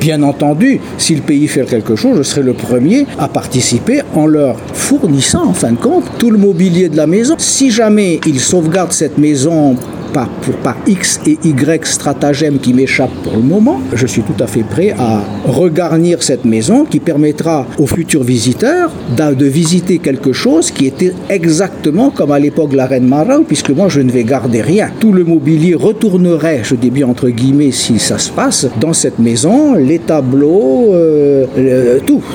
Bien entendu, si le pays fait quelque chose, je serai le premier à participer en leur fournissant, en fin de compte, tout le mobilier de la maison. Si jamais ils sauvegardent cette maison par X et Y stratagèmes qui m'échappent pour le moment, je suis tout à fait prêt à regarnir cette maison qui permettra aux futurs visiteurs de visiter quelque chose qui était exactement comme à l'époque de la reine Marang, puisque moi je ne vais garder rien. Tout le mobilier retournerait, je dis bien entre guillemets si ça se passe, dans cette maison, les tableaux, tout.